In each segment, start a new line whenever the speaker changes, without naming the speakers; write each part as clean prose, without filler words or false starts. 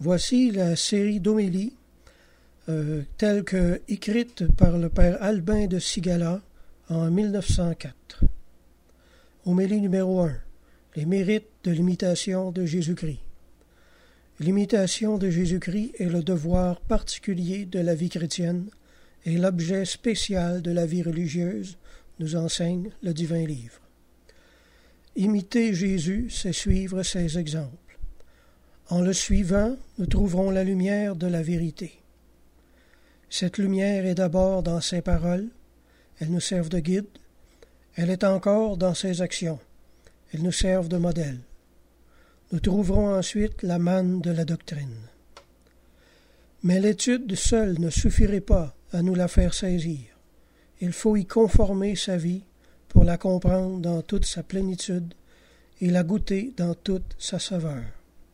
Voici la série d'homélies telle que écrite par le père Albin de Sigala en 1904. Homélie numéro 1. Les mérites de l'imitation de Jésus-Christ. L'imitation de Jésus-Christ est le devoir particulier de la vie chrétienne et l'objet spécial de la vie religieuse, nous enseigne le divin livre. Imiter Jésus, c'est suivre ses exemples. En le suivant, nous trouverons la lumière de la vérité. Cette lumière est d'abord dans ses paroles, elles nous servent de guide, elle est encore dans ses actions, elles nous servent de modèle. Nous trouverons ensuite la manne de la doctrine. Mais l'étude seule ne suffirait pas à nous la faire saisir. Il faut y conformer sa vie pour la comprendre dans toute sa plénitude et la goûter dans toute sa saveur.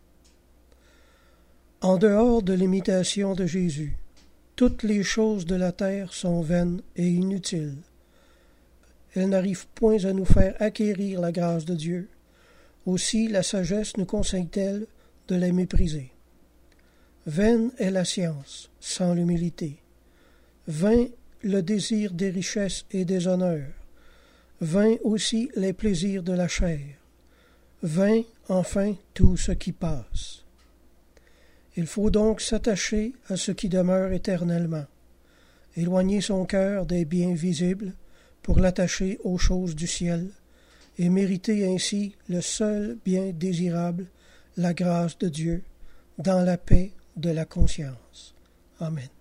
En dehors de l'imitation de Jésus, toutes les choses de la terre sont vaines et inutiles. Elles n'arrivent point à nous faire acquérir la grâce de Dieu. Aussi la sagesse nous conseille-t-elle de les mépriser. Vaine est la science, sans l'humilité. Vain le désir des richesses et des honneurs. Vain aussi les plaisirs de la chair. Vain, enfin, tout ce qui passe. Il faut donc s'attacher à ce qui demeure éternellement, éloigner son cœur des biens visibles pour l'attacher aux choses du ciel, et mériter ainsi le seul bien désirable, la grâce de Dieu, dans la paix de la conscience. Amen.